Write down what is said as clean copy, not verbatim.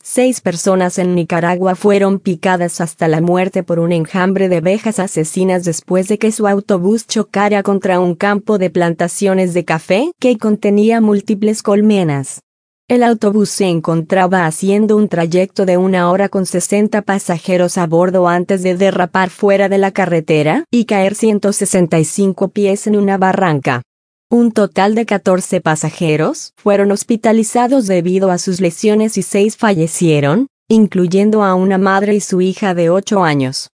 6 personas en Nicaragua fueron picadas hasta la muerte por un enjambre de abejas asesinas después de que su autobús chocara contra un campo de plantaciones de café que contenía múltiples colmenas. El autobús se encontraba haciendo un trayecto de 1 hora con 60 pasajeros a bordo antes de derrapar fuera de la carretera y caer 165 pies en una barranca. Un total de 14 pasajeros fueron hospitalizados debido a sus lesiones y 6 fallecieron, incluyendo a una madre y su hija de 8 años.